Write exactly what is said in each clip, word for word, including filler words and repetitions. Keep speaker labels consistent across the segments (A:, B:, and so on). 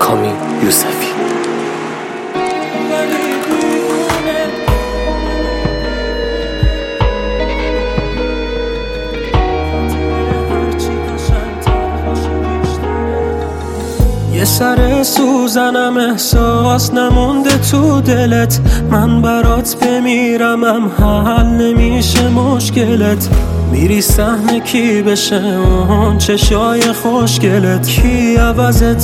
A: کامی یوسفی.
B: یه سر سوزنم احساس نمونده تو دلت، من برات بمیرمم حل نمیشه مشکلت. میری صحنه کی بشه اون چشای خوشگلت، کی عوضت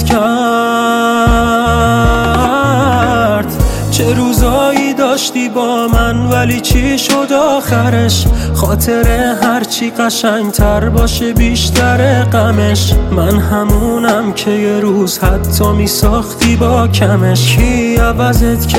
B: کرد؟ چه روزایی داشتی با من ولی چی شد آخرش؟ خاطره هرچی قشنگتر باشه بیشتر غمش. من همونم که یه روز حتی میساختی با کمش، کی عوضت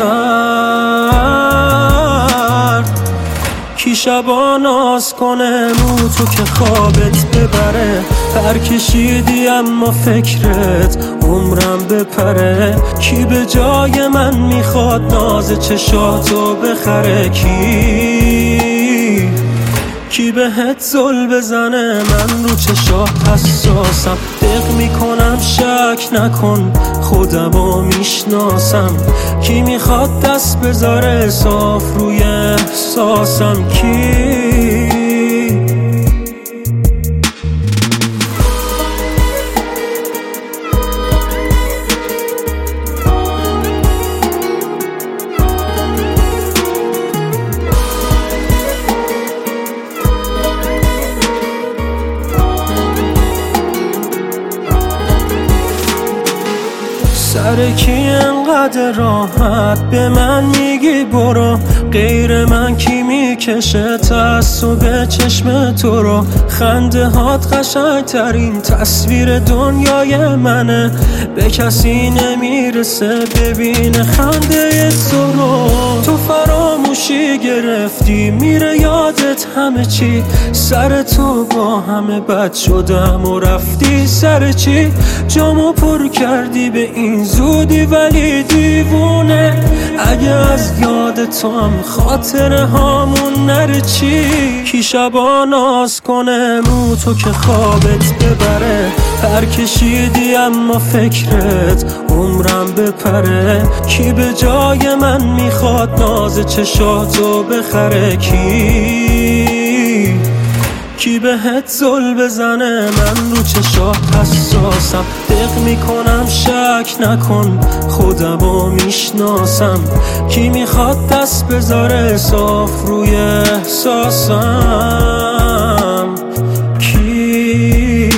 B: کرد؟ کی شبا ناز کنه مو تو که خوابت ببره؟ پر کشیدی اما فکرت عمرم بپره. کی به جای من میخواد ناز چشاتو بخره؟ کی کی بهت زل بزنه؟ من رو چشات حساسم، دق میکنم شک نکن خودمو میشناسم. کی میخواد دست بذاره صاف روی احساسم؟ کی سر کی انقدر راحت به من میگی برو؟ غیر من کی میکشه تعصب چشم تو رو؟ خنده هات قشنگترین تصویر دنیای منه، به کسی نمیرسه ببین خنده تو رو. تو فراموشی گرفتی میره یادت همه چی، سر تو با همه بد شدم و رفتی سر چی؟ جامو پر کردی به این زودی ولی دیوونه، اگه از یاد تو هم خاطره هامون نره چی؟ کی شبا ناز کنه مو تو که خوابت ببره؟ پر کشیدی اما فکرت عمرم بپره. کی به جای من میخواد ناز چشاتو بخره؟ کی کی بهت زل بزنه؟ من رو چشات حساسم، دق میکنم شک نکن خودمو میشناسم. کی میخواد دست بذاره صاف روی احساسم؟ کی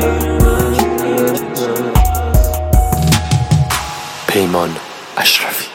A: پیمان اشرفی.